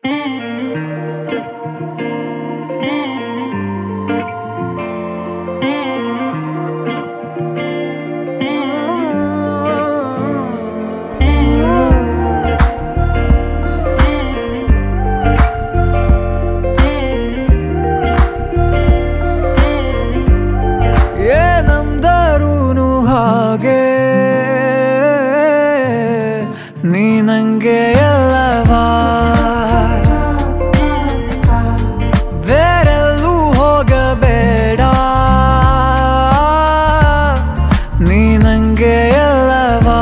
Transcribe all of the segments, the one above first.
ಏನಂದರೂನು ಹಾಗೆ ನೀ ನಂಗೆ ಎಲ್ಲವಾ, ಬೇರೆಲ್ಲೂ ಹೋಗಬೇಡ, ನೀ ನಂಗೆ ಎಲ್ಲವಾ.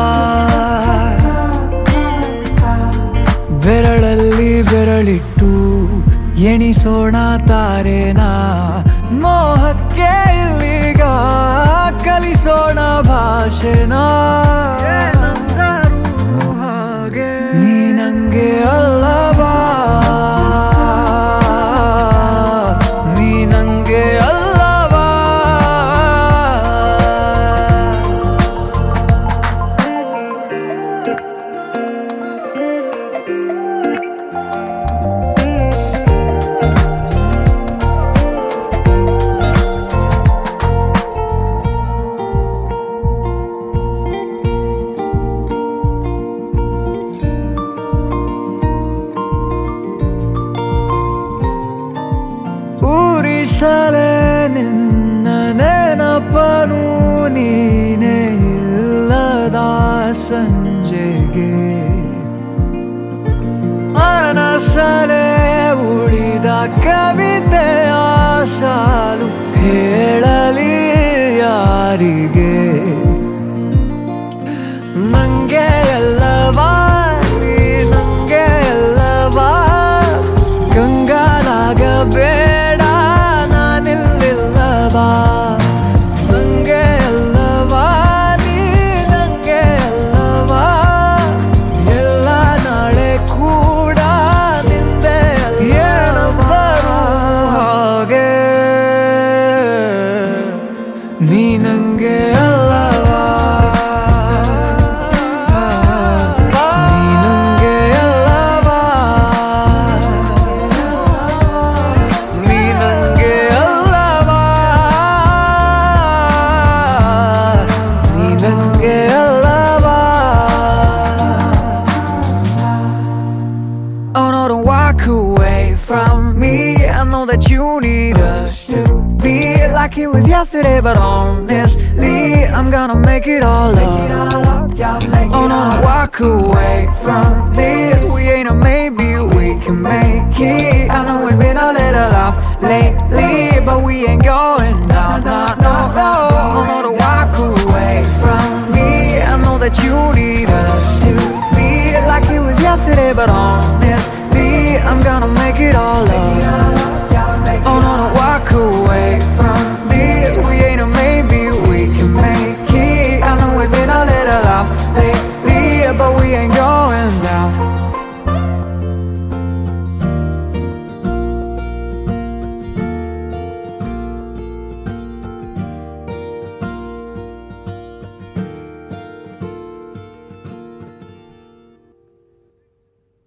ಬೆರಳಲ್ಲಿ ಬೆರಳಿಟ್ಟು ಎಣಿಸೋಣ ತಾರೇನಾ, ಮೋಹಕ್ಕೆ ಇಲ್ಲಿಗ ಕಲಿಸೋಣ ಭಾಷೆನಾ. ಏನಂದರೂ ಹಾಗೆ ನೀ ನಂಗೆ ಅಲ್ಲವಾ, ನೀ ನಂಗೆ ಅಲ್ಲವಾ. ಊರಿಸಲೇ ನಿನ್ನ ನೆನಪನು ನೀನೇ ಇಲ್ಲದ ಸಂಜೆಗೆ, ಮನಸಲೇ ಉಳಿದ ಕವಿತೆಯ ಸಾಲು ಹೇಳಲಿ ಯಾರಿಗೆ. ನಂಗೆ ಎಲ್ಲವಾ, ನೀ ನಂಗೆ ಎಲ್ಲವಾ, ಕಂಗಾಲಾಗಬೇಡ ನಾನಿಲ್ಲಿಲ್ಲವಾ. ನಂಗೆ ಎಲ್ಲವಾ, ನೀ ನಂಗೆ ಎಲ್ಲವಾ, ಎಲ್ಲ ನಾಳೆ ಕೂಡ ನಿಂದೆ ಏನಂದರೂ ಹಾಗೆ ನೀ ನಂಗೆ ಅಲ್ಲವಾ, ನೀ ನಂಗೆ ಅಲ್ಲವಾ, ನೀ ನಂಗೆ ಅಲ್ಲವಾ, ನೀ ನಂಗೆ ಅಲ್ಲವಾ. Oh no, don't walk away from me. I know that you need us to be like it was yesterday, but honestly, I'm gonna make it all up. Oh no, don't walk away from this. We ain't a maybe, we can make it. I know it's been a little off lately, but we ain't going down, no, no, no. Oh no, don't walk away from me. I know that you need us to be like it was yesterday, but honestly, I'm gonna make it all up. Oh no, don't walk away